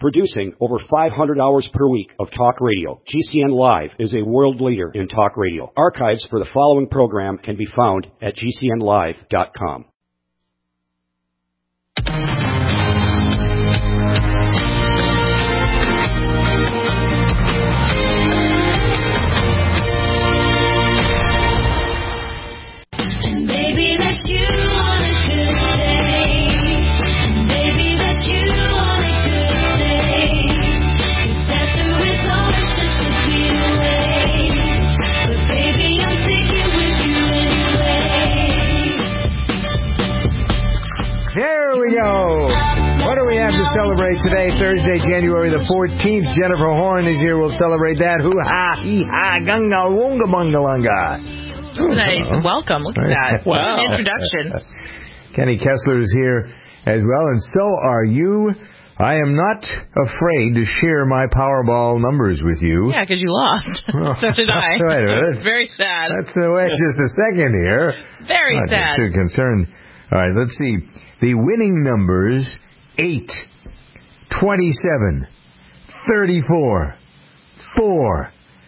Producing over 500 hours per week of talk radio, GCN Live is a world leader in talk radio. Archives for the following program can be found at gcnlive.com. Celebrate today, Thursday, January the 14th. Jennifer Horn is here. We'll celebrate that. Hoo-ha, hee-ha, gunga, wunga, bunga, lunga. Nice. Welcome. Look at that. Wow. Introduction. Kenny Kessler is here as well, and so are you. I am not afraid to share my Powerball numbers with you. Yeah, because you lost. So did I. It's very sad. That's the way. Just a second here. Very sad. Too concerned. All right, let's see. The winning numbers: 8, 27, 34, 4,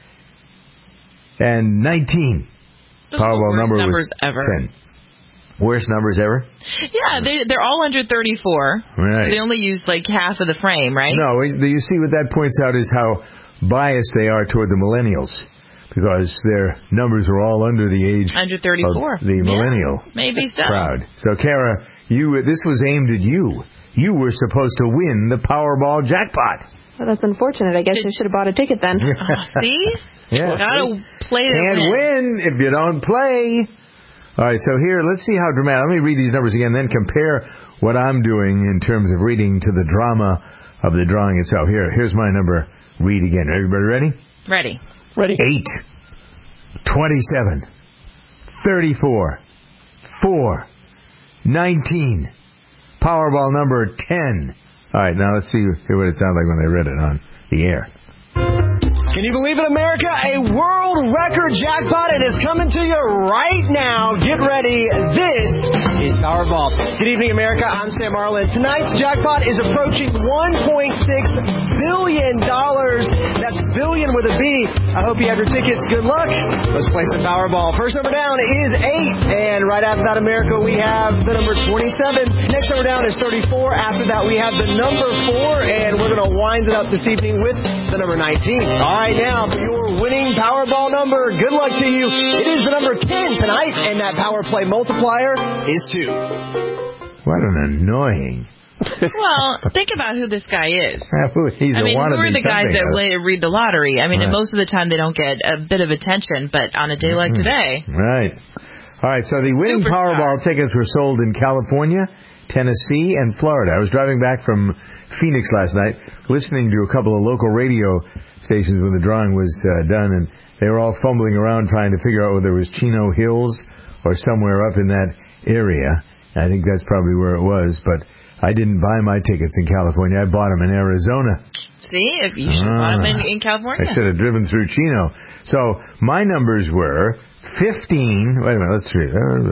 and 19. Those Powerball number numbers was ever. 10. Worst numbers ever? Yeah, they're all under 34. Right. So they only use like half of the frame, right? No, you see what that points out is how biased they are toward the millennials, because their numbers are all under the age under 34. Of the millennial maybe so. crowd. So, Kara, this was aimed at you. You were supposed to win the Powerball jackpot. Well, that's unfortunate. I guess I should have bought a ticket then. See? Yeah. Gotta play to Can't win if you don't play. All right, so here, let's see how dramatic. Let me read these numbers again, then compare what I'm doing in terms of reading to the drama of the drawing itself. Here's my number. Read again. Everybody ready? Ready. 8, 27, 34, 4, 19. Powerball number 10. All right, now let's hear what it sounds like when they read it on the air. Can you believe it, America? A world record jackpot. It is coming to you right now. Get ready. This is Powerball. Good evening, America. I'm Sam Marlin. Tonight's jackpot is approaching $1.6 billion. That's billion with a B. I hope you have your tickets. Good luck. Let's play some Powerball. First number down is 8. And right after that, America, we have the number 27. Next number down is 34. After that, we have the number 4. And we're going to wind it up this evening with the number 19. All right, now for your winning Powerball number, good luck to you. It is the number 10 tonight, and that Power Play multiplier is 2. What an annoying. Well, think about who this guy is. He's who are the guys that read the lottery? I mean, right. And most of the time they don't get a bit of attention, but on a day like today. Right. All right, so the winning Superstar. Powerball tickets were sold in California, Tennessee, and Florida. I was driving back from Phoenix last night, listening to a couple of local radio stations when the drawing was done, and they were all fumbling around trying to figure out whether it was Chino Hills or somewhere up in that area. I think that's probably where it was, but I didn't buy my tickets in California. I bought them in Arizona. See, if you should have bought them in California. I should have driven through Chino. So my numbers were 15, wait a minute, let's read.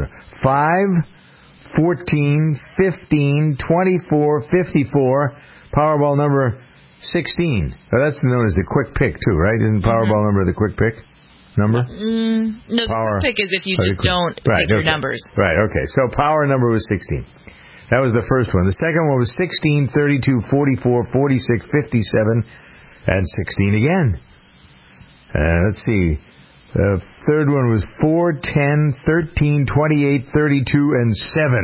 5, 14, 15, 24, 54, Powerball number 16. That's known as the quick pick, too, right? Isn't Powerball number the quick pick number? No, the quick pick is if you just don't pick your numbers. Right, okay. So power number was 16. That was the first one. The second one was 16, 32, 44, 46, 57, and 16 again. Let's see. The third one was 4, 10, 13, 28, 32, and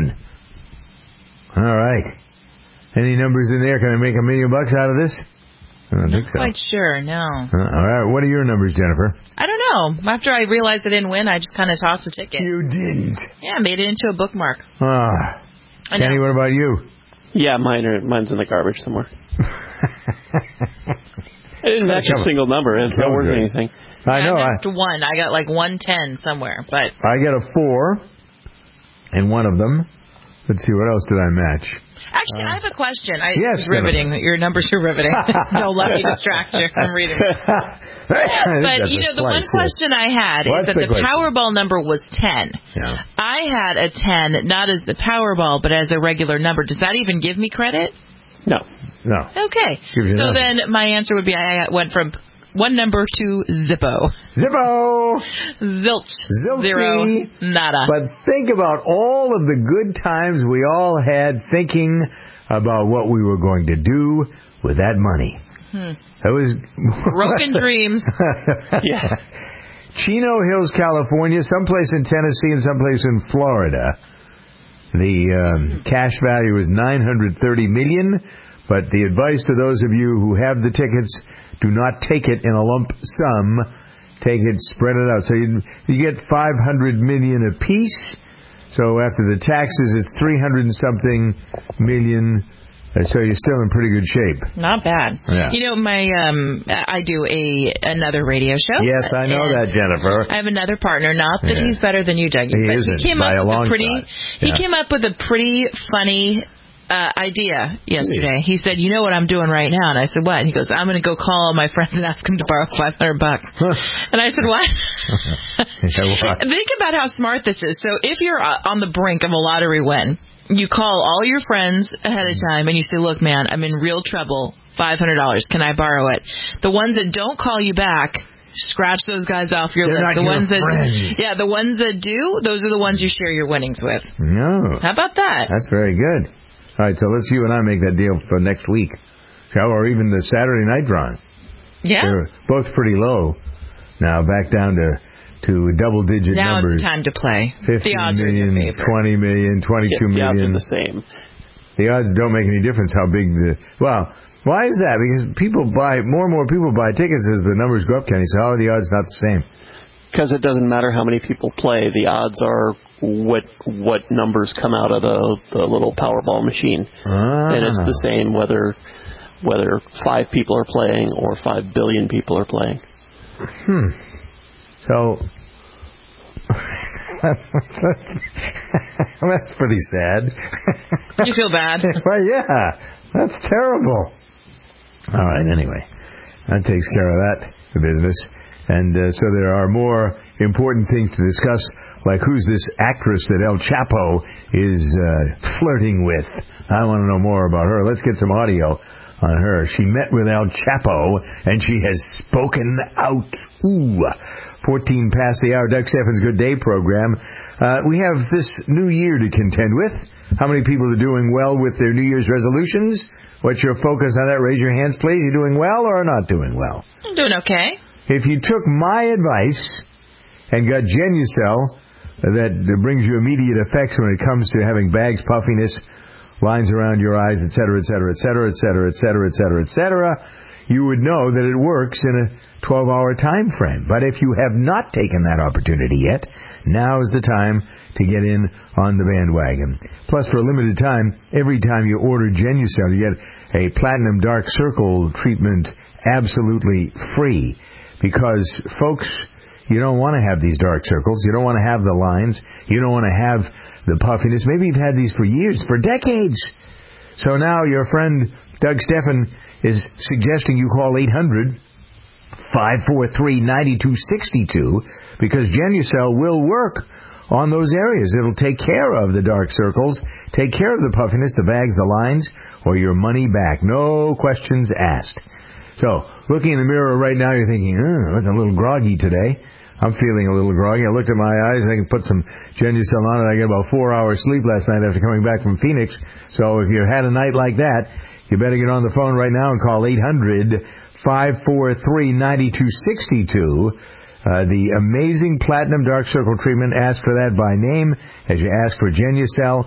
7. All right. Any numbers in there? Can I make $1 million out of this? I don't think so. Not quite sure, no. All right. What are your numbers, Jennifer? I don't know. After I realized I didn't win, I just kind of tossed a ticket. You didn't? Yeah, I made it into a bookmark. Kenny, what about you? Yeah, mine's in the garbage somewhere. I didn't match a single number. It's not worth anything. I know. I matched one. I got like 110 somewhere, but I got a 4 in one of them. Let's see, what else did I match? Actually, I have a question. Yes, it's riveting. Your numbers are riveting. Don't let me distract you from reading. But, the one question I had is that the Powerball number was 10. Yeah. I had a 10, not as the Powerball, but as a regular number. Does that even give me credit? No. Okay. So then my answer would be I went from one number to Zippo. Zilch. Zero. Nada. But think about all of the good times we all had thinking about what we were going to do with that money. It was broken dreams. Yeah. Chino Hills, California, someplace in Tennessee and someplace in Florida. The cash value is $930 million, but the advice to those of you who have the tickets, do not take it in a lump sum. Take it, spread it out. So you get $500 million apiece. So after the taxes, it's 300 and something million. So you're still in pretty good shape. Not bad. Yeah. You know, I do another radio show. Yes, I know that, Jennifer. I have another partner. Not that he's better than you, Dougie. He isn't, by a long shot. He came up with a pretty funny idea yesterday. He said, "You know what I'm doing right now?" And I said, "What?" And he goes, "I'm going to go call all my friends and ask them to borrow $500." And I said, "What?" Think about how smart this is. So if you're on the brink of a lottery win, you call all your friends ahead of time and you say, "Look, man, I'm in real trouble. $500. Can I borrow it?" The ones that don't call you back, scratch those guys off your list. The ones that do, those are the ones you share your winnings with. No. How about that? That's very good. All right, so you and I make that deal for next week. Or even the Saturday night drawing. Yeah. They're both pretty low. Now back down to double-digit numbers. Now it's time to play. 15 million, 20 million, 22 million. The same. The odds don't make any difference how big why is that? Because more and more people buy tickets as the numbers go up, Kenny. So the odds not the same. Because it doesn't matter how many people play. The odds are what numbers come out of the little Powerball machine. And it's the same whether 5 people are playing or 5 billion people are playing. So that's pretty sad. You feel bad? Well, yeah, that's terrible. All right, anyway, that takes care of that business. And so there are more important things to discuss, like who's this actress that El Chapo is flirting with. I want to know more about her. Let's get some audio on her. She met with El Chapo, and she has spoken out. 14 past the hour, Doug Steffens' Good Day program. We have this new year to contend with. How many people are doing well with their New Year's resolutions? What's your focus on that? Raise your hands, please. You doing well or not doing well? I'm doing okay. If you took my advice and got Genucel, that brings you immediate effects when it comes to having bags, puffiness, lines around your eyes, etc., etc., etc., etc., etc., etc., etc., you would know that it works in a 12-hour time frame. But if you have not taken that opportunity yet, now is the time to get in on the bandwagon. Plus, for a limited time, every time you order Genucel, you get a Platinum Dark Circle treatment absolutely free. Because, folks, you don't want to have these dark circles. You don't want to have the lines. You don't want to have the puffiness. Maybe you've had these for years, for decades. So now your friend Doug Steffen is suggesting you call 800-543-9262 because Genucel will work on those areas. It'll take care of the dark circles, take care of the puffiness, the bags, the lines, or your money back. No questions asked. So, looking in the mirror right now, you're thinking, I'm a little groggy today. I'm feeling a little groggy. I looked at my eyes, and I can put some Genucel on it. I got about 4 hours sleep last night after coming back from Phoenix. So if you had a night like that, you better get on the phone right now and call 800-543-9262. The amazing Platinum Dark Circle treatment. Ask for that by name as you ask for Genucel.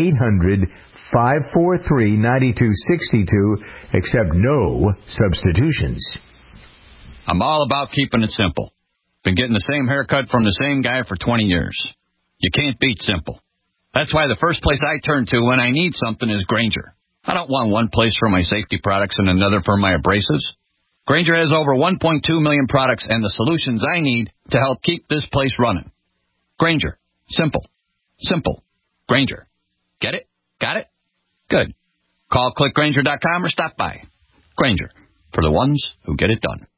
800-543-9262. Accept no substitutions. I'm all about keeping it simple. Been getting the same haircut from the same guy for 20 years. You can't beat simple. That's why the first place I turn to when I need something is Grainger. I don't want one place for my safety products and another for my abrasives. Grainger has over 1.2 million products and the solutions I need to help keep this place running. Grainger. Simple. Simple. Grainger. Get it? Got it? Good. Call clickgrainger.com or stop by. Grainger. For the ones who get it done.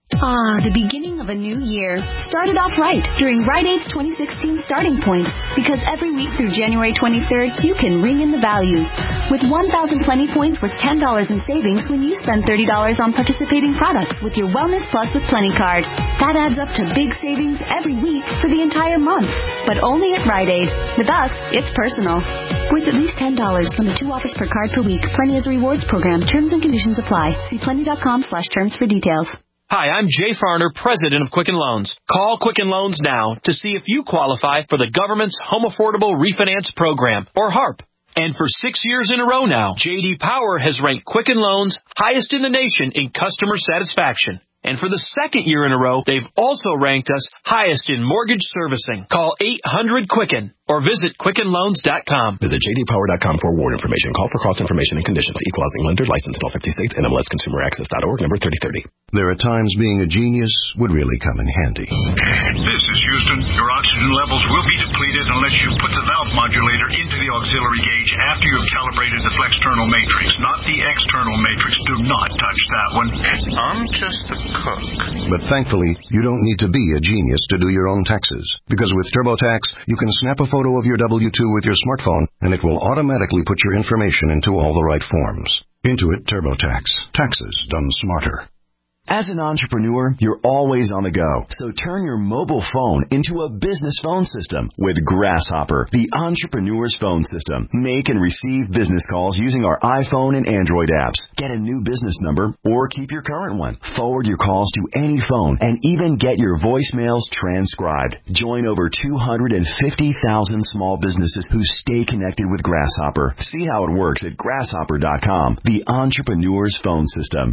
The beginning of a new year started off right during Rite Aid's 2016 Starting Point, because every week through January 23rd, you can ring in the values with 1,000 Plenty points worth $10 in savings when you spend $30 on participating products with your Wellness Plus with Plenty card. That adds up to big savings every week for the entire month, but only at Rite Aid. With us, it's personal. Worth at least $10. Limit 2 offers per card per week. Plenty is a rewards program. Terms and conditions apply. See plenty.com/terms for details. Hi, I'm Jay Farner, president of Quicken Loans. Call Quicken Loans now to see if you qualify for the government's Home Affordable Refinance Program, or HARP. And for 6 years in a row now, J.D. Power has ranked Quicken Loans highest in the nation in customer satisfaction. And for the second year in a row, they've also ranked us highest in mortgage servicing. Call 800-QUICKEN or visit QuickenLoans.com. Visit jdpower.com for award information. Call for cost information and conditions. Equal housing lender. Licensed in all 50 states. NMLS ConsumerAccess.org. Number 3030. There are times being a genius would really come in handy. This is Houston. Your oxygen levels will be depleted unless you put the valve modulator into the auxiliary gauge after you've calibrated the flexternal matrix, not the external matrix. Do not touch that one. I'm just a cook. But thankfully, you don't need to be a genius to do your own taxes. Because with TurboTax, you can snap a photo of your W-2 with your smartphone, and it will automatically put your information into all the right forms. Intuit TurboTax. Taxes done smarter. As an entrepreneur, you're always on the go. So turn your mobile phone into a business phone system with Grasshopper, the entrepreneur's phone system. Make and receive business calls using our iPhone and Android apps. Get a new business number or keep your current one. Forward your calls to any phone and even get your voicemails transcribed. Join over 250,000 small businesses who stay connected with Grasshopper. See how it works at grasshopper.com, the entrepreneur's phone system.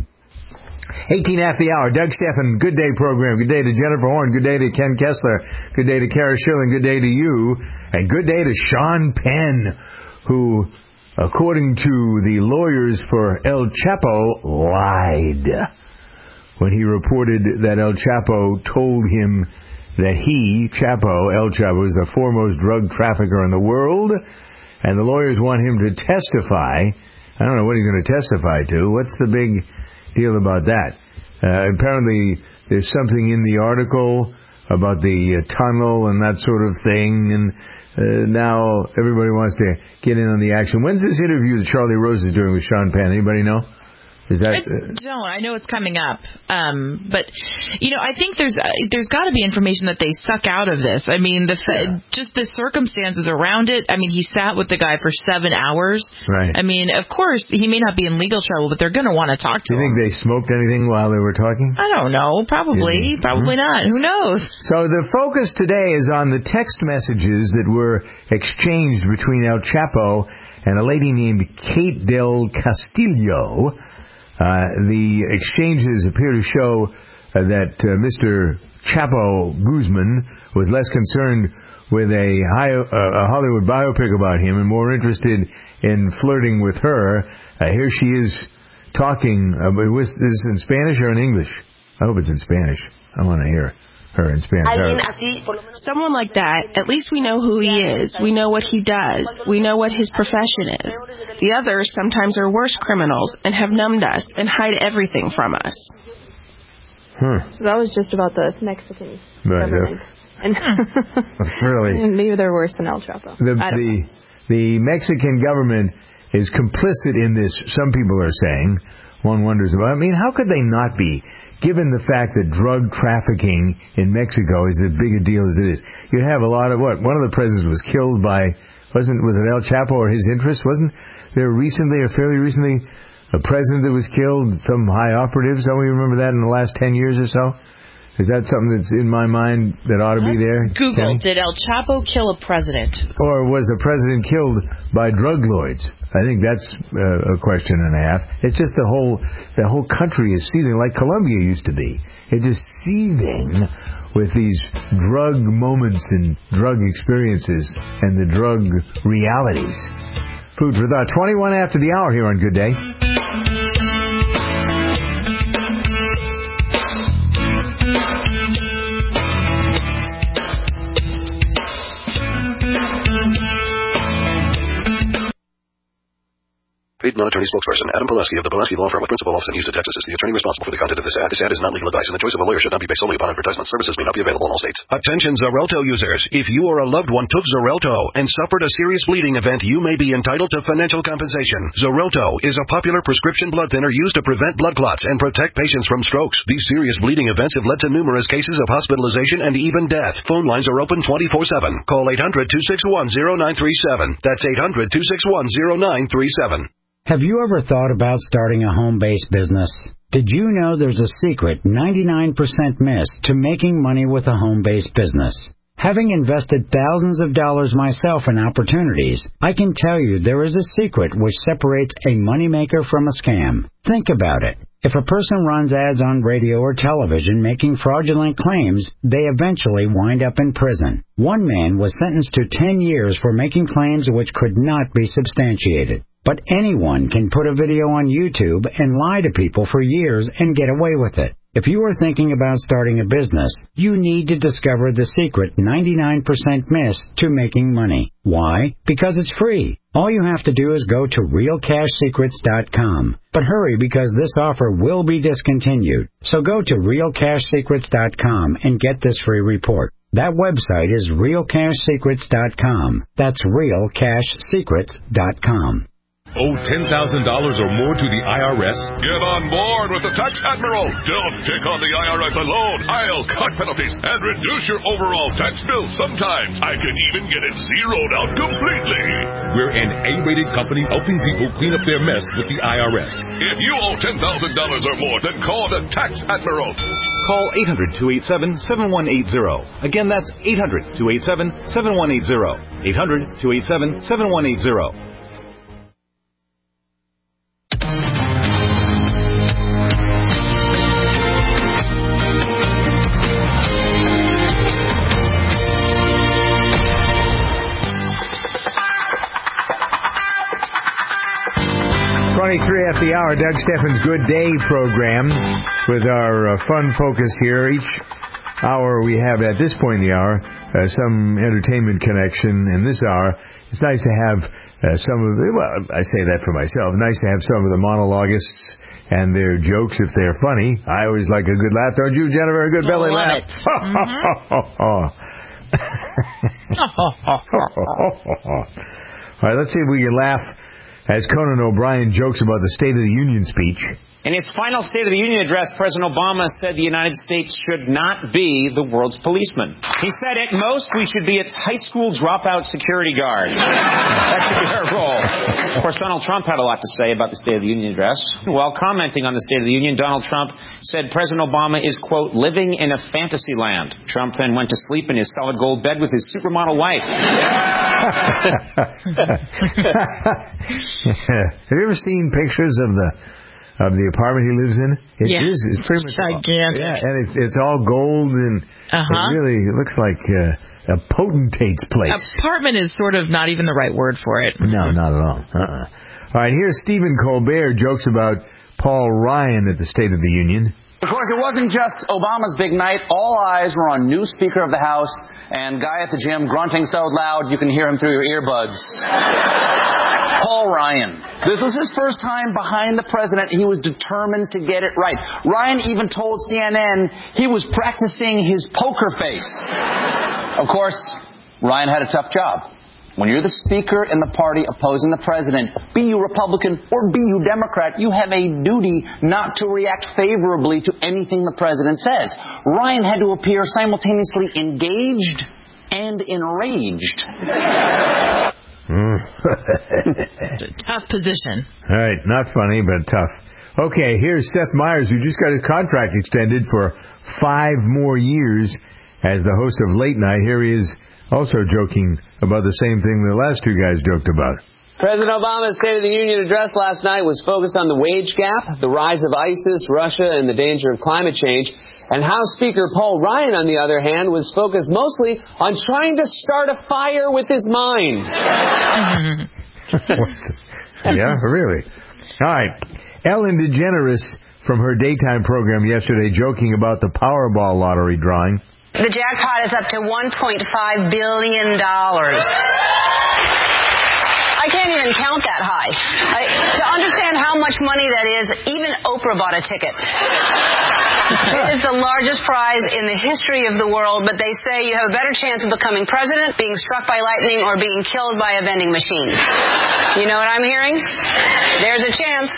18 after the hour. Doug Steffen, good day program. Good day to Jennifer Horn. Good day to Ken Kessler. Good day to Kara Schilling. Good day to you. And good day to Sean Penn, who, according to the lawyers for El Chapo, lied when he reported that El Chapo told him that he, El Chapo, is the foremost drug trafficker in the world, and the lawyers want him to testify. I don't know what he's going to testify to. What's the big deal about that? Apparently there's something in the article about the tunnel and that sort of thing, and now everybody wants to get in on the action. When's this interview that Charlie Rose is doing with Sean Penn? Anybody know? Is that? I know it's coming up, but I think there's got to be information that they suck out of this. I mean, just the circumstances around it. I mean, he sat with the guy for 7 hours. Right. I mean, of course, he may not be in legal trouble, but they're going to want to talk to him. Do you think they smoked anything while they were talking? I don't know. Probably not. Who knows? So the focus today is on the text messages that were exchanged between El Chapo and a lady named Kate Del Castillo. The exchanges appear to show that Mr. Chapo Guzman was less concerned with a Hollywood biopic about him and more interested in flirting with her. Here she is talking. Is this in Spanish or in English? I hope it's in Spanish. I want to hear her in Spanish. Someone like that, at least we know who he is. We know what he does. We know what his profession is. The others sometimes are worse criminals and have numbed us and hide everything from us. So that was just about the Mexican government. And really? Maybe they're worse than El Chapo. The Mexican government is complicit in this, some people are saying. One wonders about. I mean, how could they not be, given the fact that drug trafficking in Mexico is as big a deal as it is? You have a lot of one of the presidents was killed by, was it El Chapo or his interest? Wasn't there fairly recently, a president that was killed, some high operative? Somebody remember that in the last 10 years or so? Is that something that's in my mind that ought to be there? Google, did El Chapo kill a president? Or was a president killed by drug lords? I think that's a question and a half. It's just the whole country is seething like Colombia used to be. It's just seething with these drug moments and drug experiences and the drug realities. Food for thought. 21 after the hour here on Good Day. Paid non-attorney spokesperson Adam Pulaski of the Pulaski Law Firm with principal office in Houston, Texas is the attorney responsible for the content of this ad. This ad is not legal advice, and the choice of a lawyer should not be based solely upon advertisement. Services may not be available in all states. Attention Xarelto users. If you or a loved one took Xarelto and suffered a serious bleeding event, you may be entitled to financial compensation. Xarelto is a popular prescription blood thinner used to prevent blood clots and protect patients from strokes. These serious bleeding events have led to numerous cases of hospitalization and even death. Phone lines are open 24/7. Call 800-261-0937. That's 800-261-0937. Have you ever thought about starting a home-based business? Did you know there's a secret 99% miss to making money with a home-based business? Having invested thousands of dollars myself in opportunities, I can tell you there is a secret which separates a moneymaker from a scam. Think about it. If a person runs ads on radio or television making fraudulent claims, they eventually wind up in prison. One man was sentenced to 10 years for making claims which could not be substantiated. But anyone can put a video on YouTube and lie to people for years and get away with it. If you are thinking about starting a business, you need to discover the secret 99% miss to making money. Why? Because it's free. All you have to do is go to realcashsecrets.com. But hurry, because this offer will be discontinued. So go to realcashsecrets.com and get this free report. That website is realcashsecrets.com. That's realcashsecrets.com. Owe $10,000 or more to the IRS? Get on board with the Tax Admiral. Don't take on the IRS alone. I'll cut penalties and reduce your overall tax bill. Sometimes I can even get it zeroed out completely. We're an A-rated company helping people clean up their mess with the IRS. If you owe $10,000 or more, then call the Tax Admiral. Call 800-287-7180. Again, that's 800-287-7180. 800-287-7180. After the hour, Doug Steffens' Good Day program with our fun focus here. Each hour we have, at this point in the hour, some entertainment connection. In this hour, it's nice to have some of the, well, I say that for myself, nice to have some of the monologuists and their jokes if they're funny. I always like a good laugh, don't you, Jennifer? A good belly laugh. All right, let's see if we can laugh as Conan O'Brien jokes about the State of the Union speech. In his final State of the Union address, President Obama said the United States should not be the world's policeman. He said, at most, we should be its high school dropout security guard. That should be our role. Of course, Donald Trump had a lot to say about the State of the Union address. While commenting on the State of the Union, Donald Trump said President Obama is, quote, living in a fantasy land. Trump then went to sleep in his solid gold bed with his supermodel wife. Have you ever seen pictures of the apartment he lives in? It's pretty much gigantic. Yeah, and it's all gold, and it looks like a potentate's place. Apartment is sort of not even the right word for it. No, not at all. All right, here's Stephen Colbert jokes about Paul Ryan at the State of the Union. Of course, it wasn't just Obama's big night. All eyes were on new Speaker of the House and guy at the gym grunting so loud you can hear him through your earbuds. Paul Ryan. This was his first time behind the president. He was determined to get it right. Ryan even told CNN he was practicing his poker face. Of course, Ryan had a tough job. When you're the speaker in the party opposing the president, be you Republican or be you Democrat, you have a duty not to react favorably to anything the president says. Ryan had to appear simultaneously engaged and enraged. It's a tough position. All right, not funny, but tough. Okay, here's Seth Meyers, who just got his contract extended for 5 more years as the host of Late Night. Here he is also joking about the same thing the last two guys joked about. President Obama's State of the Union address last night was focused on the wage gap, the rise of ISIS, Russia, and the danger of climate change. And House Speaker Paul Ryan, on the other hand, was focused mostly on trying to start a fire with his mind. Yeah, really? All right. Ellen DeGeneres from her daytime program yesterday joking about the Powerball lottery drawing. The jackpot is up to $1.5 billion. I I can't even count that high. To understand how much money that is, even Oprah bought a ticket. It is the largest prize in the history of the world, but they say you have a better chance of becoming president, being struck by lightning, or being killed by a vending machine. You know what I'm hearing? There's a chance.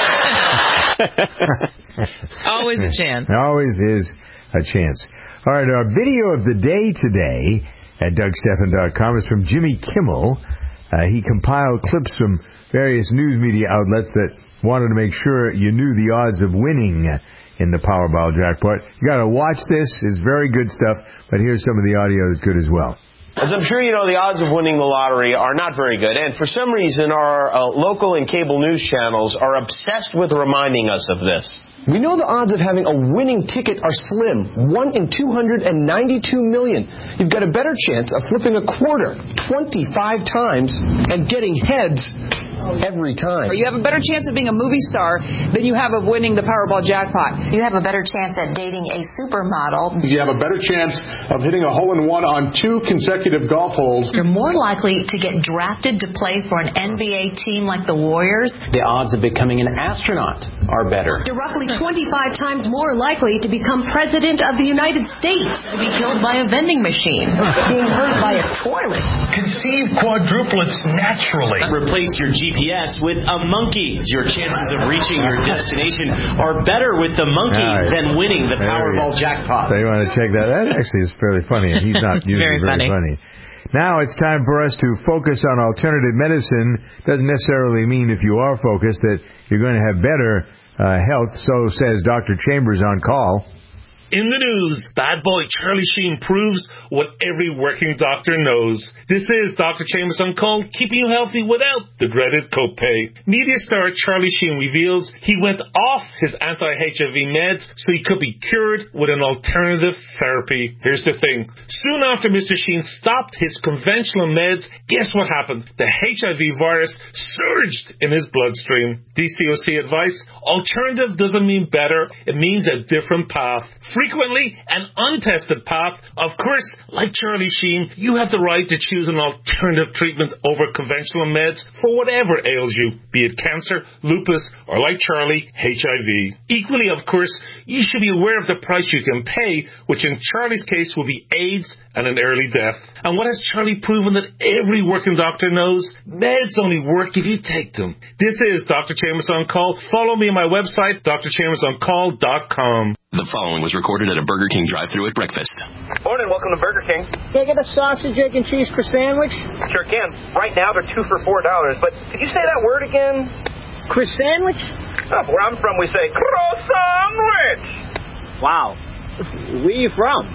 Always a chance. Always is a chance. All right, our video of the day today at DougStephan.com is from Jimmy Kimmel. He compiled clips from various news media outlets that wanted to make sure you knew the odds of winning in the Powerball jackpot. You got to watch this. It's very good stuff, but here's some of the audio that's good as well. As I'm sure you know, the odds of winning the lottery are not very good, and for some reason our local and cable news channels are obsessed with reminding us of this. We know the odds of having a winning ticket are slim, 1 in 292 million. You've got a better chance of flipping a quarter 25 times and getting heads every time. You have a better chance of being a movie star than you have of winning the Powerball jackpot. You have a better chance at dating a supermodel. You have a better chance of hitting a hole-in-one on 2 consecutive golf holes. You're more likely to get drafted to play for an NBA team like the Warriors. The odds of becoming an astronaut are better. You're roughly 25 times more likely to become president of the United States, to be killed by a vending machine, being hurt by a toilet. Conceive quadruplets naturally. Replace your GPS with a monkey. Your chances of reaching your destination are better with the monkey than winning the Powerball jackpot. So you want to check that? That actually is fairly funny, and he's not usually very funny. Now it's time for us to focus on alternative medicine. Doesn't necessarily mean if you are focused that you're going to have better health, so says Dr. Chambers on call. In the news, bad boy Charlie Sheen proves what every working doctor knows. This is Dr. Chambers on call, keeping you healthy without the dreaded copay. Media star Charlie Sheen reveals he went off his anti-HIV meds so he could be cured with an alternative therapy. Here's the thing. Soon after Mr. Sheen stopped his conventional meds, guess what happened? The HIV virus surged in his bloodstream. DCOC advice, alternative doesn't mean better, it means a different path. Frequently an untested path. Of course, like Charlie Sheen, you have the right to choose an alternative treatment over conventional meds for whatever ails you, be it cancer, lupus, or like Charlie, HIV. Equally, of course, you should be aware of the price you can pay, which in Charlie's case will be AIDS and an early death. And what has Charlie proven that every working doctor knows? Meds only work if you take them. This is Dr. Chambers on Call. Follow me on my website, drchambersoncall.com. The following was recorded at a Burger King drive-thru at breakfast. Morning, welcome to Burger King. Can I get a sausage, egg, and cheese croissant? Sure can. Right now they're 2 for $4. But could you say that word again? Croissant? Oh, where I'm from, we say croissant. Wow. Where are you from?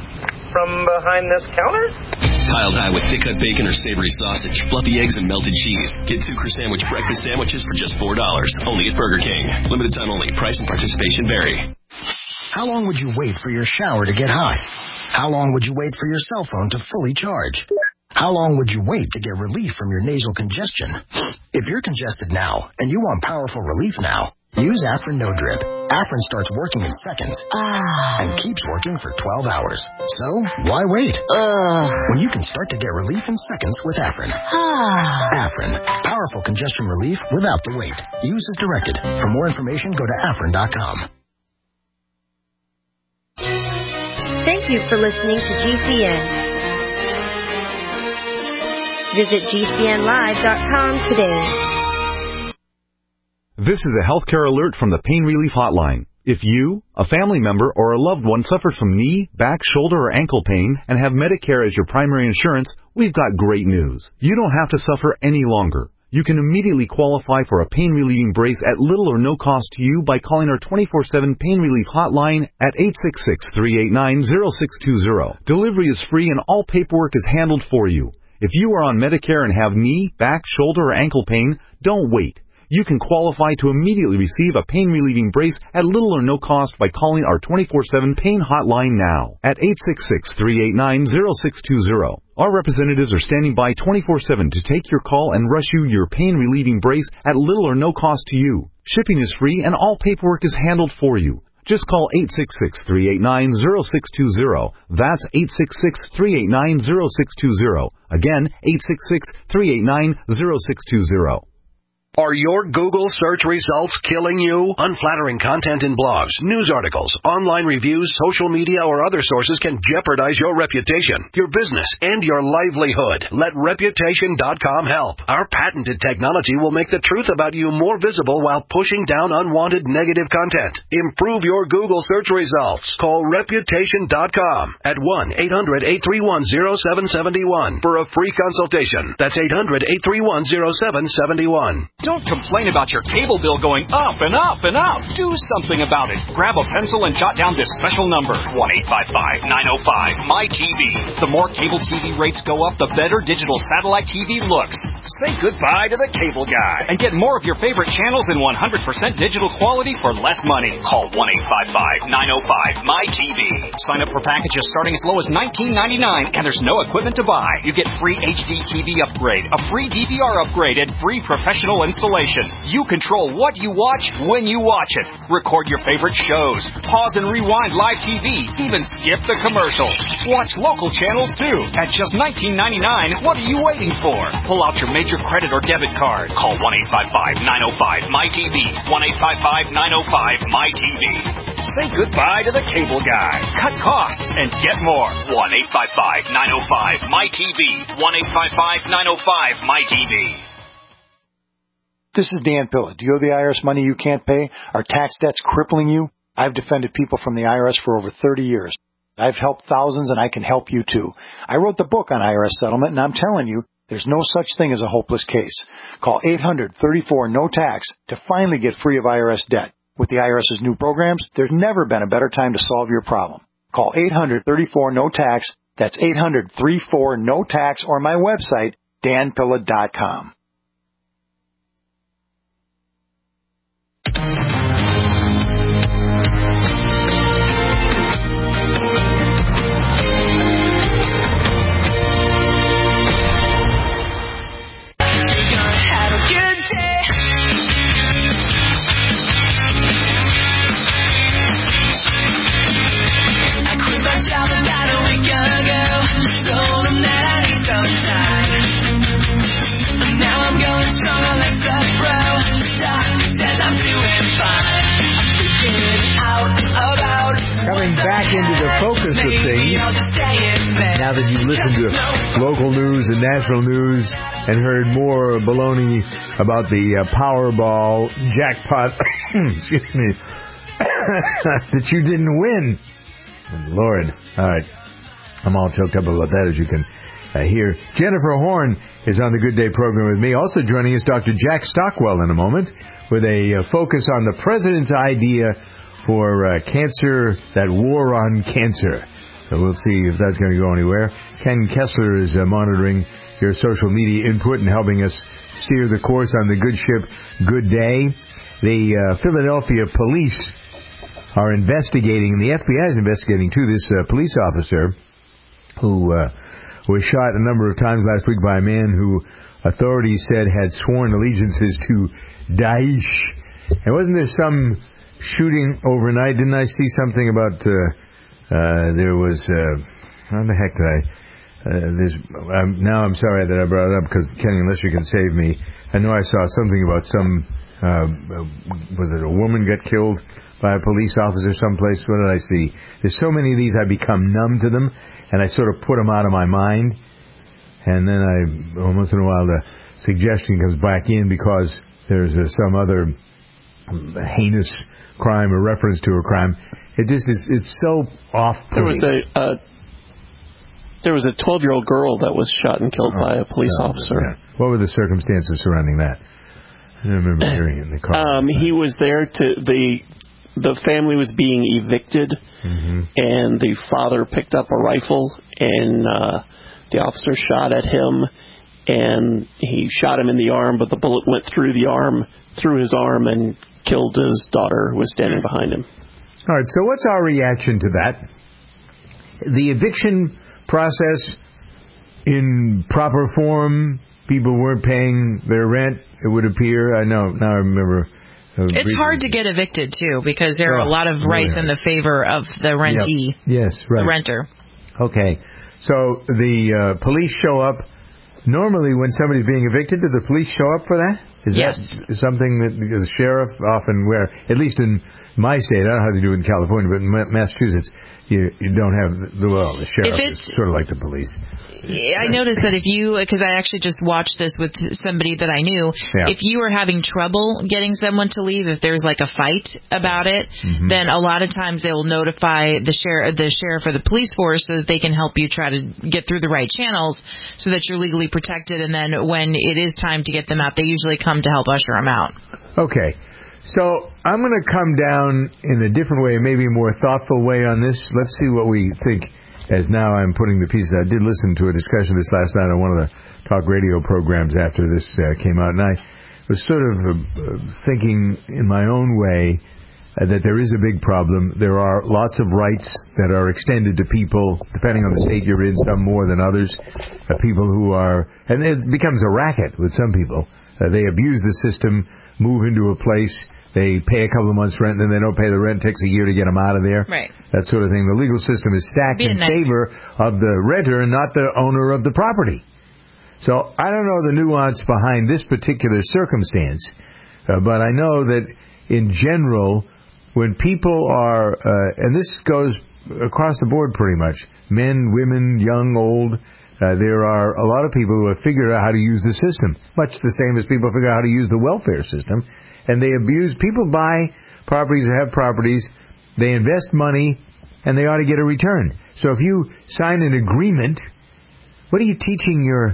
From behind this counter? Piled high with thick cut bacon or savory sausage, fluffy eggs, and melted cheese. Get 2 croissant breakfast sandwiches for just $4. Only at Burger King. Limited time only. Price and participation vary. How long would you wait for your shower to get hot? How long would you wait for your cell phone to fully charge? How long would you wait to get relief from your nasal congestion? If you're congested now and you want powerful relief now, use Afrin No Drip. Afrin starts working in seconds and keeps working for 12 hours. So, why wait? When you can start to get relief in seconds with Afrin. Afrin. Powerful congestion relief without the wait. Use as directed. For more information, go to Afrin.com. Thank you for listening to GCN. Visit GCNlive.com today. This is a healthcare alert from the Pain Relief Hotline. If you, a family member, or a loved one suffers from knee, back, shoulder, or ankle pain and have Medicare as your primary insurance, we've got great news. You don't have to suffer any longer. You can immediately qualify for a pain-relieving brace at little or no cost to you by calling our 24/7 Pain Relief Hotline at 866-389-0620. Delivery is free and all paperwork is handled for you. If you are on Medicare and have knee, back, shoulder, or ankle pain, don't wait. You can qualify to immediately receive a pain-relieving brace at little or no cost by calling our 24/7 Pain Hotline now at 866-389-0620. Our representatives are standing by 24/7 to take your call and rush you your pain-relieving brace at little or no cost to you. Shipping is free and all paperwork is handled for you. Just call 866-389-0620. That's 866-389-0620. Again, 866-389-0620. Are your Google search results killing you? Unflattering content in blogs, news articles, online reviews, social media, or other sources can jeopardize your reputation, your business, and your livelihood. Let Reputation.com help. Our patented technology will make the truth about you more visible while pushing down unwanted negative content. Improve your Google search results. Call Reputation.com at 1-800-831-0771 for a free consultation. That's 800-831-0771. Don't complain about your cable bill going up and up and up. Do something about it. Grab a pencil and jot down this special number, 1-855-905-MY-TV. The more cable TV rates go up, the better digital satellite TV looks. Say goodbye to the cable guy and get more of your favorite channels in 100% digital quality for less money. Call 1-855-905-MY-TV. Sign up for packages starting as low as $19.99, and there's no equipment to buy. You get free HD TV upgrade, a free DVR upgrade, and free professional installation. You control what you watch when you watch it. Record your favorite shows. Pause and rewind live TV. Even skip the commercials. Watch local channels too. At just $19.99, what are you waiting for? Pull out your major credit or debit card. Call 1-855-905-MY-TV. 1-855-905-MY-TV. Say goodbye to the cable guy. Cut costs and get more. 1-855-905-MY-TV. 1-855-905-MY-TV. This is Dan Pilla. Do you owe the IRS money you can't pay? Are tax debts crippling you? I've defended people from the IRS for over 30 years. I've helped thousands, and I can help you too. I wrote the book on IRS settlement, and I'm telling you, there's no such thing as a hopeless case. Call 800-34-NO-TAX to finally get free of IRS debt. With the IRS's new programs, there's never been a better time to solve your problem. Call 800-34-NO-TAX. That's 800-34-NO-TAX, or my website, danpilla.com. Coming back into the focus of things, now that you've listened to local news and national news and heard more baloney about the Powerball jackpot, excuse me, that you didn't win. Lord. All right. I'm all choked up about that, as you can hear. Jennifer Horn is on the Good Day program with me. Also joining us, Dr. Jack Stockwell in a moment with a focus on the president's idea for cancer, that war on cancer. So we'll see if that's going to go anywhere. Ken Kessler is monitoring your social media input and helping us steer the course on the good ship, Good Day. The Philadelphia police are investigating, and the FBI is investigating, too, this police officer who was shot a number of times last week by a man who authorities said had sworn allegiances to Daesh. And wasn't there some shooting overnight? Didn't I see something about there was how the heck did I now I'm sorry that I brought it up, because Kenny, unless you can save me, I know I saw something about some was it a woman got killed by a police officer someplace? What did I see? There's so many of these I become numb to them, and I sort of put them out of my mind, and then once in a while the suggestion comes back in because there's some other heinous crime or reference to a crime. It just is, it's so off-putting. There was a 12-year-old girl that was shot and killed by a police officer. Yeah. What were the circumstances surrounding that? I don't remember hearing it in the car. He was there the family was being evicted, and the father picked up a rifle, and the officer shot at him, and he shot him in the arm, but the bullet went through his arm, and killed his daughter who was standing behind him. All right, so what's our reaction to that? The eviction process in proper form, people weren't paying their rent, it would appear. I know, now I remember It's hard to get evicted, too, because there are a lot of rights in the favor of the rentee. Yep. Yes, right. The renter. Okay. So the police show up. Normally, when somebody's being evicted, do the police show up for that? Is that something that the sheriff often, at least in my state, I don't know how to do it in California, but in Massachusetts, you don't have the sheriff is sort of like the police. I noticed that because I actually just watched this with somebody that I knew, if you are having trouble getting someone to leave, if there's like a fight about it, then a lot of times they will notify the sheriff or the police force so that they can help you try to get through the right channels so that you're legally protected. And then when it is time to get them out, they usually come to help usher them out. Okay. So I'm going to come down in a different way, maybe a more thoughtful way on this. Let's see what we think as now I'm putting the pieces. I did listen to a discussion this last night on one of the talk radio programs after this came out, and I was sort of thinking in my own way that there is a big problem. There are lots of rights that are extended to people, depending on the state you're in, some more than others. People who are, and it becomes a racket with some people. They abuse the system, move into a place, they pay a couple of months' rent, and then they don't pay the rent. It takes a year to get them out of there. Right. That sort of thing. The legal system is stacked in favor of the renter and not the owner of the property. So I don't know the nuance behind this particular circumstance, but I know that in general, when people are, and this goes across the board pretty much, men, women, young, old, there are a lot of people who have figured out how to use the system, much the same as people figure out how to use the welfare system. And they abuse, people buy properties or have properties, they invest money, and they ought to get a return. So if you sign an agreement, what are you teaching your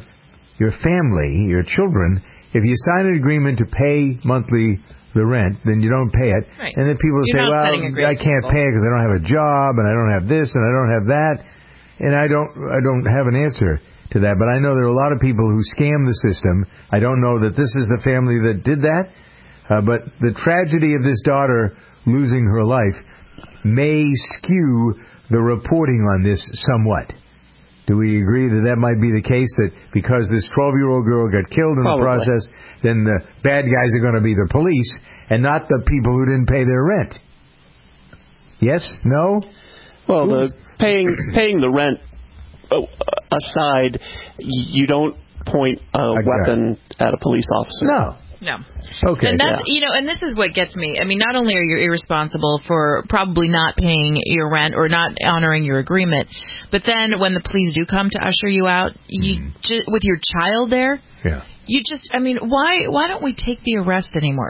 family, your children? If you sign an agreement to pay monthly the rent, then you don't pay it. Right. And then people say, well, I can't pay it because I don't have a job, and I don't have this, and I don't have that. And I don't have an answer to that, but I know there are a lot of people who scam the system. I don't know that this is the family that did that, but the tragedy of this daughter losing her life may skew the reporting on this somewhat. Do we agree that that might be the case, that because this 12-year-old girl got killed in the process, then the bad guys are going to be the police and not the people who didn't pay their rent? Yes? No? Well, paying the rent aside, you don't point a weapon at a police officer. No. Okay. And that's, and this is what gets me. I mean, not only are you irresponsible for probably not paying your rent or not honoring your agreement, but then when the police do come to usher you out, you with your child there, you just, why don't we take the arrest anymore?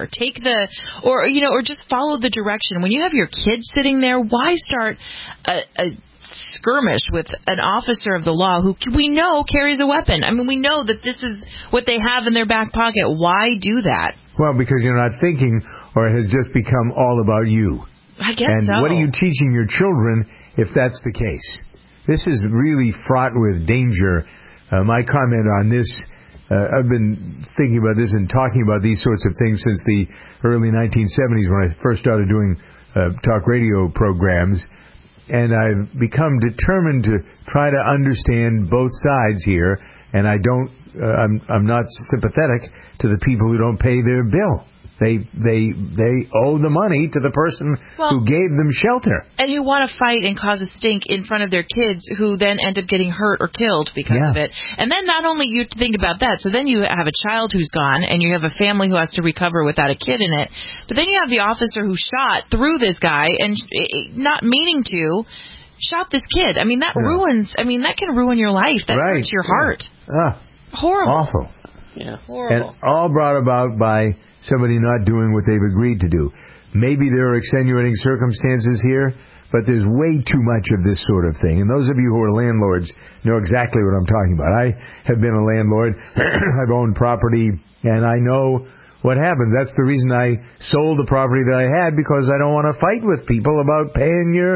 Or just follow the direction. When you have your kids sitting there, why start a skirmish with an officer of the law who we know carries a weapon? I mean, we know that this is what they have in their back pocket. Why do that? Well, because you're not thinking, or it has just become all about you. I guess and so. What are you teaching your children if that's the case? This is really fraught with danger. My comment on this, I've been thinking about this and talking about these sorts of things since the early 1970s when I first started doing talk radio programs. And I've become determined to try to understand both sides here, and I'm not sympathetic to the people who don't pay their bill. They owe the money to the person who gave them shelter. And who want to fight and cause a stink in front of their kids who then end up getting hurt or killed because of it. And then not only you think about that, so then you have a child who's gone and you have a family who has to recover without a kid in it. But then you have the officer who shot through this guy and not meaning to shot this kid. I mean, that that can ruin your life. That hurts your heart. Horrible. Awful. Yeah. Horrible. And all brought about by somebody not doing what they've agreed to do. Maybe there are extenuating circumstances here, but there's way too much of this sort of thing. And those of you who are landlords know exactly what I'm talking about. I have been a landlord. I've owned property, and I know what happens. That's the reason I sold the property that I had, because I don't want to fight with people about paying your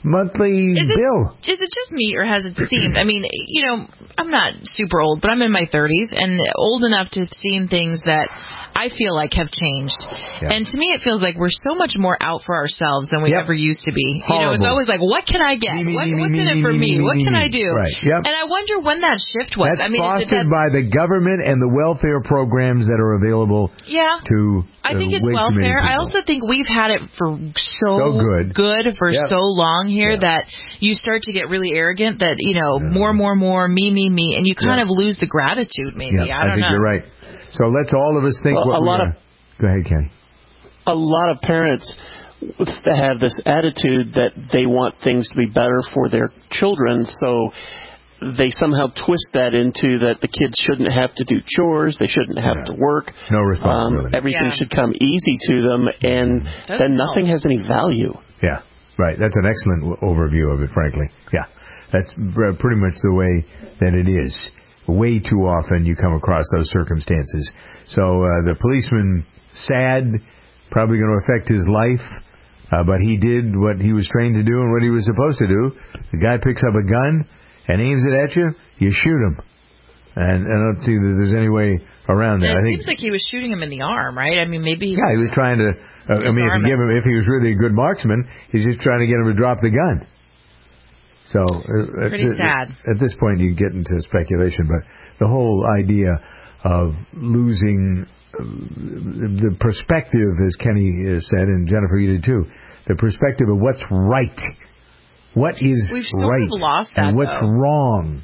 monthly bill. Is it just me, or has it seemed? I mean, I'm not super old, but I'm in my 30s and old enough to have seen things that I feel like have changed. Yeah. And to me, it feels like we're so much more out for ourselves than we ever used to be. Horrible. It's always like, what can I get? What's in it for me? What can I do? Right. Yep. And I wonder when that shift was. That's fostered by the government and the welfare programs that are available. Yeah. To I think it's welfare. I also think we've had it for so good for so long here that you start to get really arrogant that, more, me, and you kind of lose the gratitude, maybe. Yeah, I don't know. You're right. So let's all of us think Go ahead, Kenny. A lot of parents have this attitude that they want things to be better for their children, so they somehow twist that into that the kids shouldn't have to do chores, they shouldn't have to work. No responsibility. Everything should come easy to them, and then nothing has any value. Yeah, right. That's an excellent overview of it, frankly. Yeah, that's pretty much the way that it is. Way too often you come across those circumstances. So the policeman, sad, probably going to affect his life, but he did what he was trained to do and what he was supposed to do. The guy picks up a gun and aims it at you, you shoot him. And I don't see that there's any way around that. It seems like he was shooting him in the arm, right? I mean, maybe... Yeah, he was trying to... if he was really a good marksman, he's just trying to get him to drop the gun. So pretty sad. At this point, you get into speculation, but the whole idea of losing the perspective, as Kenny said, and Jennifer, you did too, the perspective of what's right, what is We've sort right, of lost that, and what's wrong.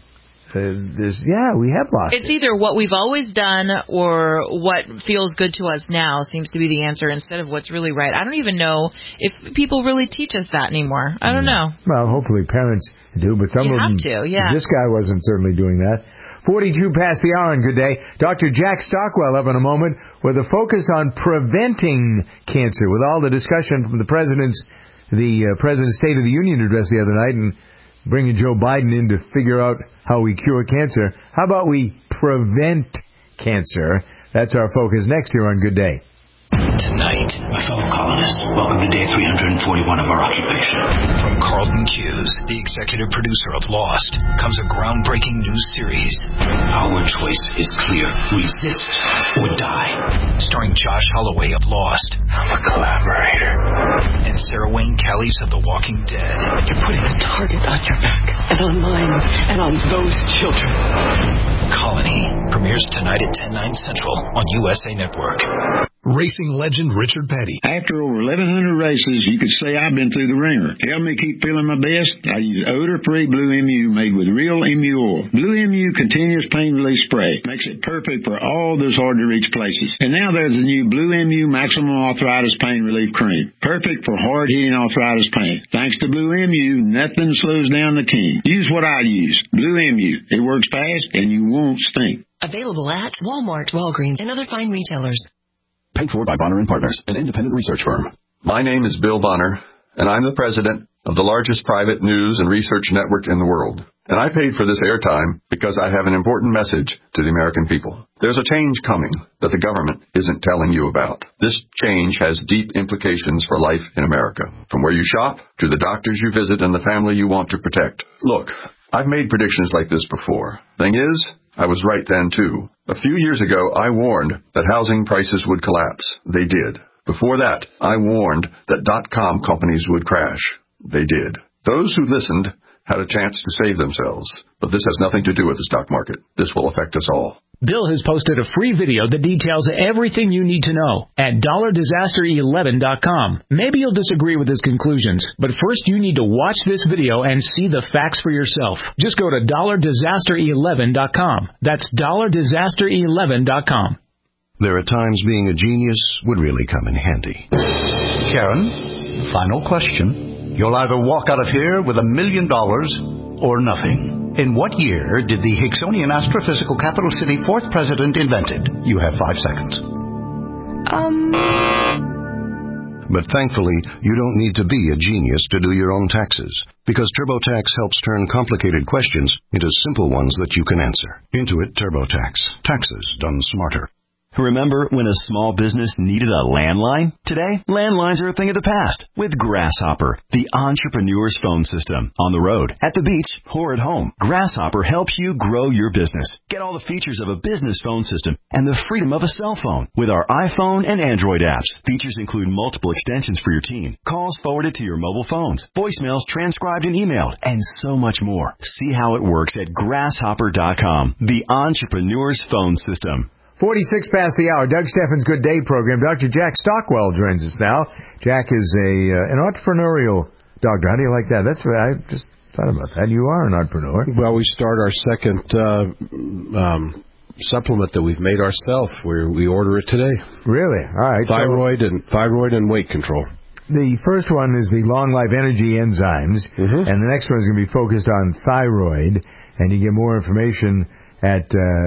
We have lost it. It's either what we've always done or what feels good to us now seems to be the answer instead of what's really right. I don't even know if people really teach us that anymore. I don't know. Well, hopefully parents do, but some of them... This guy wasn't certainly doing that. 42 past the hour, and good day. Dr. Jack Stockwell up in a moment with a focus on preventing cancer with all the discussion from the President's State of the Union address the other night and bringing Joe Biden in to figure out how we cure cancer. How about we prevent cancer? That's our focus next here on Good Day. Tonight, my fellow colonists, welcome to day 341 of our occupation. From Carlton Cuse, the executive producer of Lost, comes a groundbreaking new series. Our choice is clear. Resist or die. Starring Josh Holloway of Lost. I'm a collaborator. And Sarah Wayne Callies of The Walking Dead. You're putting a target on your back, and on mine, and on those children. Colony premieres tonight at 10/9 Central on USA Network. Racing legend Richard Petty. After over 1,100 races, you could say I've been through the ringer. To help me keep feeling my best, I use odor-free Blue MU made with real MU oil. Blue MU continuous pain relief spray makes it perfect for all those hard-to-reach places. And now there's the new Blue MU Maximum Arthritis Pain Relief Cream. Perfect for hard-hitting arthritis pain. Thanks to Blue MU, nothing slows down the king. Use what I use. Blue MU. It works fast and you won't stink. Available at Walmart, Walgreens, and other fine retailers. Paid for by Bonner & Partners, an independent research firm. My name is Bill Bonner, and I'm the president of the largest private news and research network in the world. And I paid for this airtime because I have an important message to the American people. There's a change coming that the government isn't telling you about. This change has deep implications for life in America, from where you shop to the doctors you visit and the family you want to protect. Look, I've made predictions like this before. Thing is, I was right then, too. A few years ago, I warned that housing prices would collapse. They did. Before that, I warned that .com companies would crash. They did. Those who listened had a chance to save themselves. But this has nothing to do with the stock market. This will affect us all. Bill has posted a free video that details everything you need to know at $disaster11.com. Maybe you'll disagree with his conclusions, but first you need to watch this video and see the facts for yourself. Just go to $disaster11.com. That's $disaster11.com. There are times being a genius would really come in handy. Sharon, final question. You'll either walk out of here with $1 million or nothing. In what year did the Hicksonian Astrophysical Capital City 4th president invented? You have 5 seconds. But thankfully, you don't need to be a genius to do your own taxes, because TurboTax helps turn complicated questions into simple ones that you can answer. Intuit TurboTax. Taxes done smarter. Remember when a small business needed a landline? Today, landlines are a thing of the past with Grasshopper, the entrepreneur's phone system. On the road, at the beach, or at home, Grasshopper helps you grow your business. Get all the features of a business phone system and the freedom of a cell phone with our iPhone and Android apps. Features include multiple extensions for your team, calls forwarded to your mobile phones, voicemails transcribed and emailed, and so much more. See how it works at Grasshopper.com, the entrepreneur's phone system. 46 past the hour. Doug Steffens' Good Day program. Dr. Jack Stockwell joins us now. Jack is an entrepreneurial doctor. How do you like that? That's what I just thought about that. You are an entrepreneur. Well, we start our second supplement that we've made ourselves. We order it today. Really? All right. Thyroid and weight control. The first one is the Long Life Energy enzymes, and the next one is going to be focused on thyroid. And you get more information at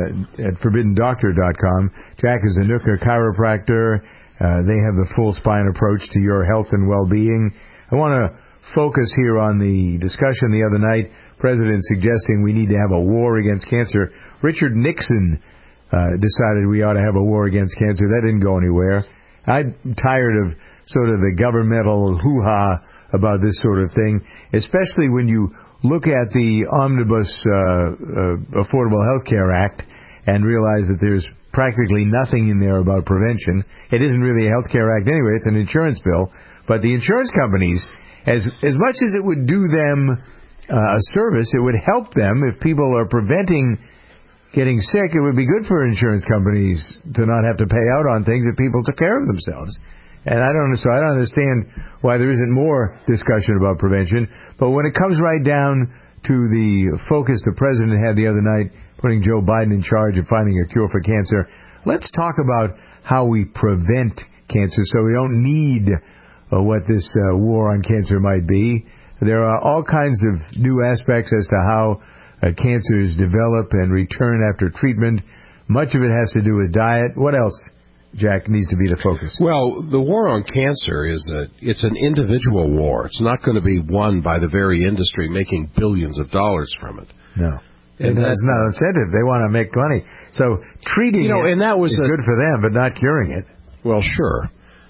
ForbiddenDoctor.com. Jack is a Nooka chiropractor. They have the full spine approach to your health and well-being. I want to focus here on the discussion the other night. President suggesting we need to have a war against cancer. Richard Nixon decided we ought to have a war against cancer. That didn't go anywhere. I'm tired of sort of the governmental hoo-ha about this sort of thing, especially when you look at the Omnibus Affordable Health Care Act and realize that there's practically nothing in there about prevention. It isn't really a health care act anyway. It's an insurance bill. But the insurance companies, as much as it would do them a service, it would help them if people are preventing getting sick. It would be good for insurance companies to not have to pay out on things if people took care of themselves. And I don't understand why there isn't more discussion about prevention. But when it comes right down to the focus the president had the other night, putting Joe Biden in charge of finding a cure for cancer, let's talk about how we prevent cancer so we don't need what this war on cancer might be. There are all kinds of new aspects as to how cancers develop and return after treatment. Much of it has to do with diet. What else, Jack, needs to be the focus? Well, the war on cancer it's an individual war. It's not going to be won by the very industry making billions of dollars from it. No. And that's not incentive. They want to make money. So treating it and that was is good for them, but not curing it. Well, sure.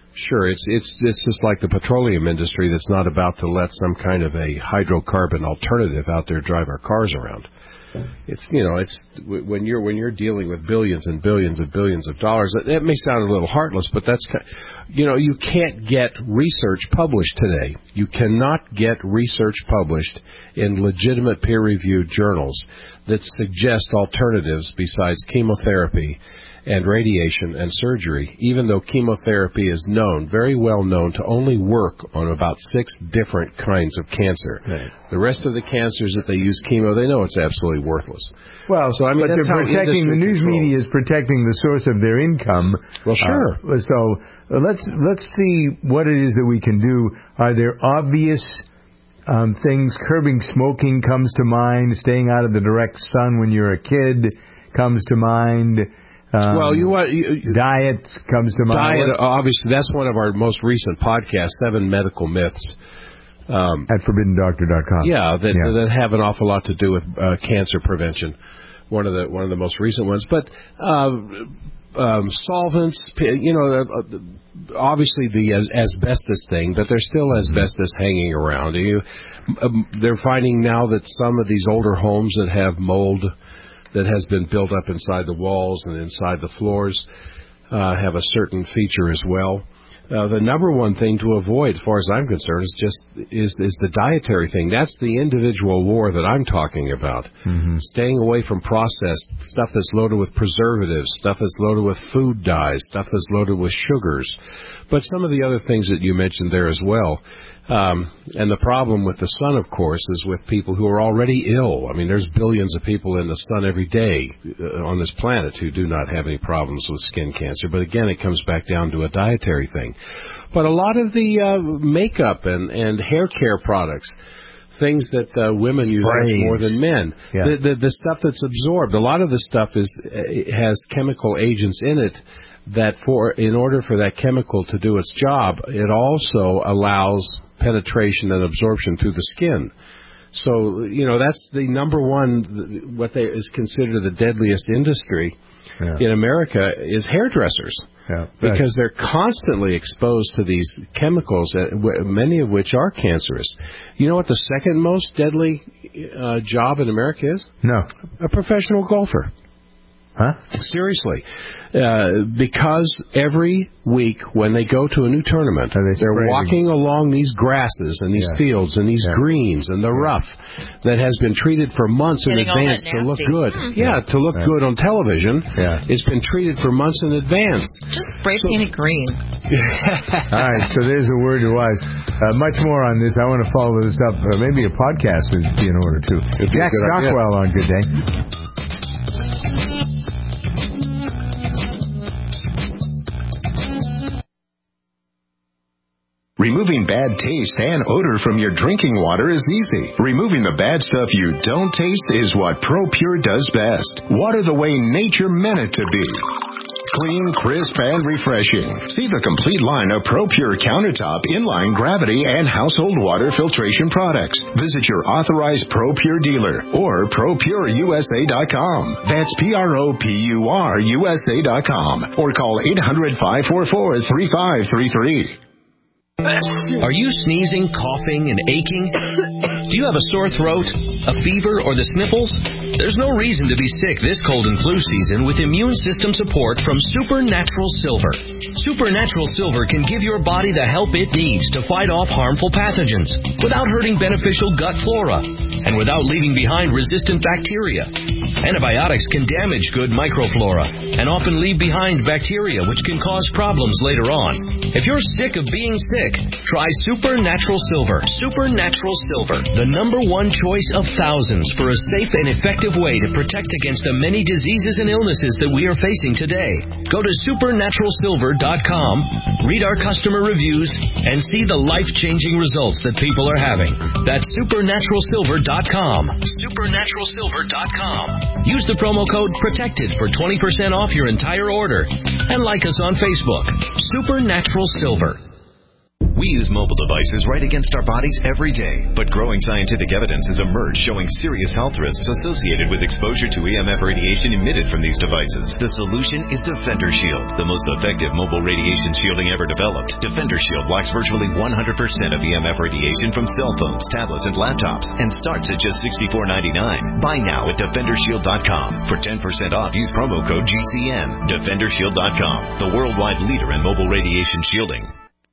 It's just like the petroleum industry that's not about to let some kind of a hydrocarbon alternative out there drive our cars around. It's when you're dealing with billions and billions and billions of dollars. That may sound a little heartless, but that's you can't get research published today. You cannot get research published in legitimate peer-reviewed journals that suggest alternatives besides chemotherapy and radiation and surgery, even though chemotherapy is very well known to only work on about 6 different kinds of cancer. Right. The rest of the cancers that they use chemo, they know it's absolutely worthless. Well, so but they're protecting, the news media is protecting the source of their income. Well, sure. So let's see what it is that we can do. Are there obvious things? Curbing smoking comes to mind. Staying out of the direct sun when you're a kid comes to mind. Diet comes to mind. Diet, obviously, that's one of our most recent podcasts, 7 Medical Myths. At ForbiddenDoctor.com. That have an awful lot to do with cancer prevention. One of the most recent ones. But solvents, obviously the asbestos thing, but there's still asbestos hanging around. They're finding now that some of these older homes that have mold that has been built up inside the walls and inside the floors have a certain feature as well. The number one thing to avoid, as far as I'm concerned, is the dietary thing. That's the individual war that I'm talking about. Mm-hmm. Staying away from processed stuff that's loaded with preservatives, stuff that's loaded with food dyes, stuff that's loaded with sugars. But some of the other things that you mentioned there as well. And the problem with the sun, of course, is with people who are already ill. I mean, there's billions of people in the sun every day on this planet who do not have any problems with skin cancer. But again, it comes back down to a dietary thing. But a lot of the makeup and hair care products, things that women use more than men, the stuff that's absorbed, a lot of the stuff has chemical agents in it that in order for that chemical to do its job, it also allows penetration and absorption through the skin. So, that's the number one, what is considered the deadliest industry in America is hairdressers. Yeah, because they're constantly exposed to these chemicals, many of which are cancerous. You know what the second most deadly job in America is? No. A professional golfer. Huh? Seriously. Because every week when they go to a new tournament, they're walking along these grasses and these fields and these greens and the rough that has been treated for months in advance to look good. To look good on television. It's been treated for months in advance. Just spray paint it green. All right, so there's a word to wise. Much more on this. I want to follow this up. Maybe a podcast would be in order, too. Jack Stockwell on Good Day. Removing bad taste and odor from your drinking water is easy. Removing the bad stuff you don't taste is what ProPure does best. Water the way nature meant it to be. Clean, crisp, and refreshing. See the complete line of ProPure countertop, inline, gravity, and household water filtration products. Visit your authorized ProPure dealer or ProPureUSA.com. That's ProPureUSA.com. Or call 800-544-3533. Are you sneezing, coughing, and aching? Do you have a sore throat, a fever, or the sniffles? There's no reason to be sick this cold and flu season with immune system support from Supernatural Silver. Supernatural Silver can give your body the help it needs to fight off harmful pathogens without hurting beneficial gut flora and without leaving behind resistant bacteria. Antibiotics can damage good microflora and often leave behind bacteria which can cause problems later on. If you're sick of being sick, try Supernatural Silver. Supernatural Silver, the #1 choice of thousands for a safe and effective way to protect against the many diseases and illnesses that we are facing today. Go to supernaturalsilver.com, read our customer reviews, and see the life-changing results that people are having. That's supernaturalsilver.com. Supernaturalsilver.com. Use the promo code PROTECTED for 20% off your entire order. And like us on Facebook. Supernatural Silver. We use mobile devices right against our bodies every day, but growing scientific evidence has emerged showing serious health risks associated with exposure to EMF radiation emitted from these devices. The solution is Defender Shield, the most effective mobile radiation shielding ever developed. Defender Shield blocks virtually 100% of EMF radiation from cell phones, tablets, and laptops, and starts at just $64.99. Buy now at DefenderShield.com. For 10% off, use promo code GCN. DefenderShield.com, the worldwide leader in mobile radiation shielding.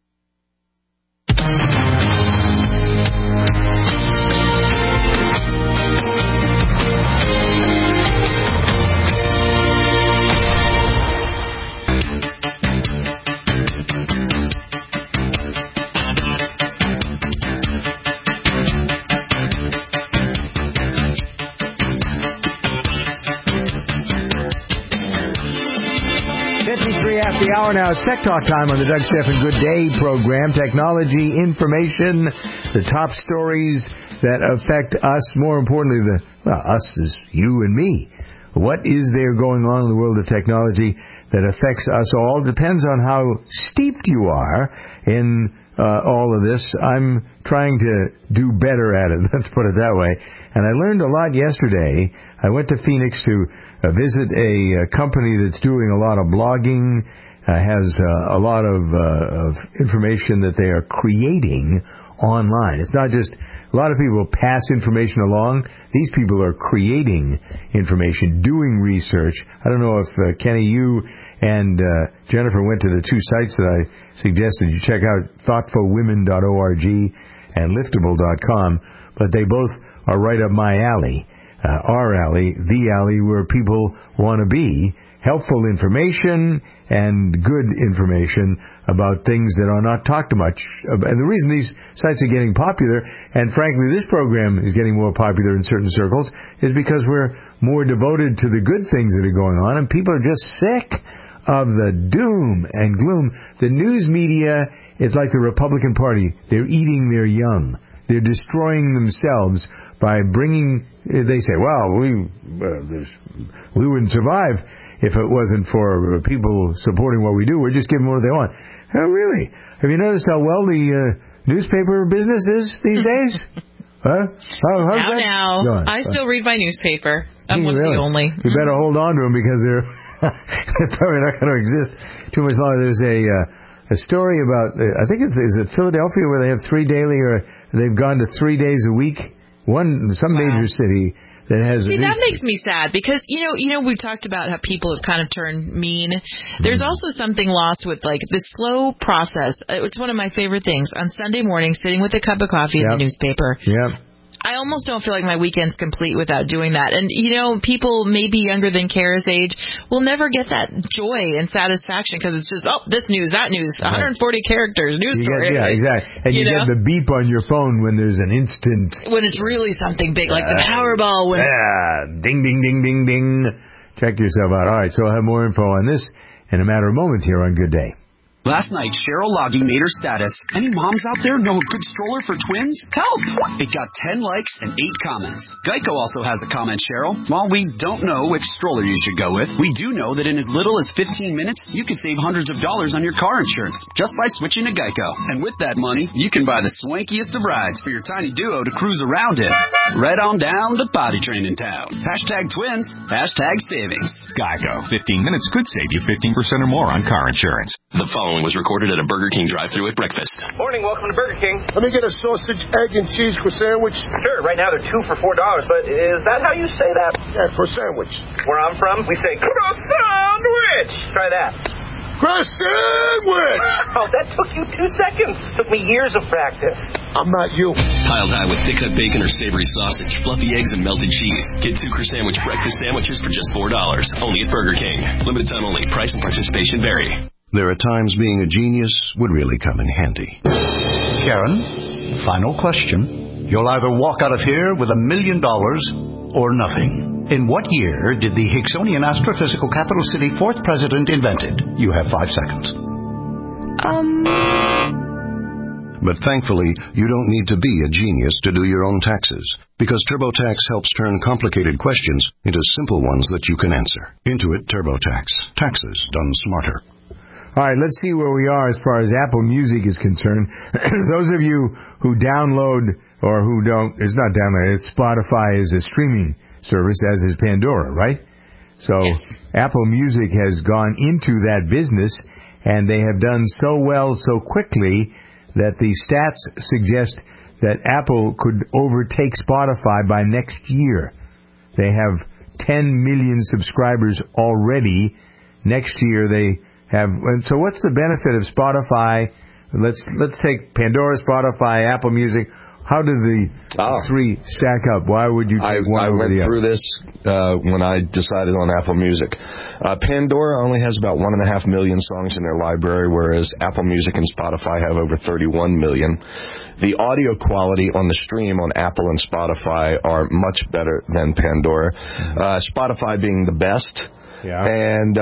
The hour now. It's Tech Talk time on the Doug Stephan Good Day program. Technology, information, the top stories that affect us. More importantly, us is you and me. What is there going on in the world of technology that affects us all? Depends on how steeped you are in all of this. I'm trying to do better at it. Let's put it that way. And I learned a lot yesterday. I went to Phoenix to visit a company that's doing a lot of blogging, has a lot of information that they are creating online. It's not just a lot of people pass information along. These people are creating information, doing research. I don't know if Kenny, you and Jennifer went to the two sites that I suggested you check out, thoughtfulwomen.org and liftable.com, but they both are right up my alley. Our alley, the alley where people want to be. Helpful information and good information about things that are not talked much about. And the reason these sites are getting popular, and frankly this program is getting more popular in certain circles, is because we're more devoted to the good things that are going on, and people are just sick of the doom and gloom. The news media is like the Republican Party. They're eating their young. They're destroying themselves by bringing, they say, well, we wouldn't survive if it wasn't for people supporting what we do. We're just giving them what they want. Oh, really? Have you noticed how well the newspaper business is these days? Huh? How's that? Now, I still read my newspaper. I'm one of the only. You better hold on to them because they're probably not going to exist too much longer. There's a story about, I think is it Philadelphia where they have 3 daily, or they've gone to 3 days a week? Some major city that has. See, that makes me sad because you know we've talked about how people have kind of turned mean. There's also something lost with like the slow process. It's one of my favorite things on Sunday morning, sitting with a cup of coffee and the newspaper. Yep. I almost don't feel like my weekend's complete without doing that. And, people maybe younger than Kara's age will never get that joy and satisfaction because it's just, this news, that news, 140 characters, news story. Yeah, exactly. And you get the beep on your phone when there's an instant. When it's really something big, like the Powerball. Ding, ding, ding, ding, ding. Check yourself out. All right, so I'll have more info on this in a matter of moments here on Good Day. Last night, Cheryl Loggy made her status. Any moms out there know a good stroller for twins? Help! It got 10 likes and 8 comments. Geico also has a comment, Cheryl. While we don't know which stroller you should go with, we do know that in as little as 15 minutes, you could save hundreds of dollars on your car insurance just by switching to Geico. And with that money, you can buy the swankiest of rides for your tiny duo to cruise around in. Right on down to Potty Train in town. #twins, #savings. Geico. 15 minutes could save you 15% or more on car insurance. The following was recorded at a Burger King drive-thru at breakfast. Morning, welcome to Burger King. Let me get a sausage, egg, and cheese croissant. Sure, right now they're 2 for $4, but is that how you say that? Yeah, croissant. Where I'm from, we say croissant-wich. Try that. Croissant-wich! Wow, that took you 2 seconds. Took me years of practice. I'm not you. Piled high with thick-cut bacon or savory sausage, fluffy eggs, and melted cheese. Get 2 croissant-wich breakfast sandwiches for just $4. Only at Burger King. Limited time only. Price and participation vary. There are times being a genius would really come in handy. Karen, final question. You'll either walk out of here with $1 million or nothing. In what year did the Hicksonian Astrophysical Capital City 4th president invented? You have 5 seconds. But thankfully, you don't need to be a genius to do your own taxes, because TurboTax helps turn complicated questions into simple ones that you can answer. Intuit TurboTax. Taxes done smarter. All right, let's see where we are as far as Apple Music is concerned. Those of you who download or who don't, it's not download, Spotify is a streaming service, as is Pandora, right? So Apple Music has gone into that business, and they have done so well so quickly that the stats suggest that Apple could overtake Spotify by next year. They have 10 million subscribers already. Next year they have. So what's the benefit of Spotify? Let's take Pandora, Spotify, Apple Music. How do the three stack up? Why would you take one over the other? I went through this when I decided on Apple Music. Pandora only has about 1.5 million songs in their library, whereas Apple Music and Spotify have over 31 million. The audio quality on the stream on Apple and Spotify are much better than Pandora. Spotify being the best. Yeah. And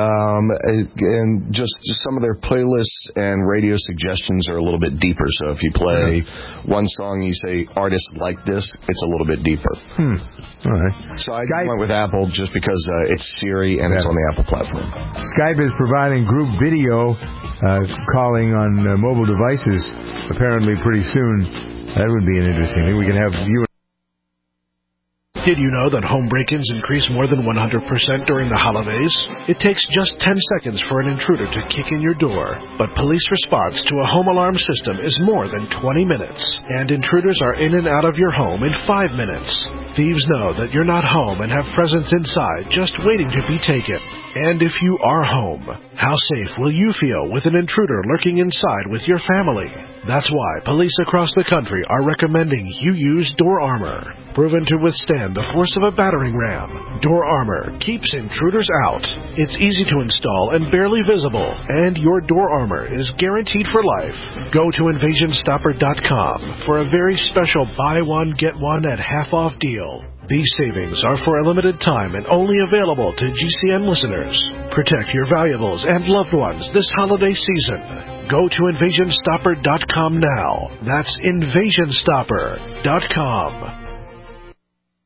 just some of their playlists and radio suggestions are a little bit deeper. So if you play one song, you say artists like this, it's a little bit deeper. All right. So I went with Apple just because it's Siri and it's on the Apple platform. Skype is providing group video calling on mobile devices apparently pretty soon. That would be an interesting thing. We can have you. Did you know that home break-ins increase more than 100% during the holidays? It takes just 10 seconds for an intruder to kick in your door, but police response to a home alarm system is more than 20 minutes, and intruders are in and out of your home in 5 minutes. Thieves know that you're not home and have presents inside just waiting to be taken. And if you are home, how safe will you feel with an intruder lurking inside with your family? That's why police across the country are recommending you use Door Armor. Proven to withstand the force of a battering ram, Door Armor keeps intruders out. It's easy to install and barely visible, and your Door Armor is guaranteed for life. Go to InvasionStopper.com for a very special buy one, get one at half-off deal. These savings are for a limited time and only available to GCN listeners. Protect your valuables and loved ones this holiday season. Go to InvasionStopper.com now. That's InvasionStopper.com.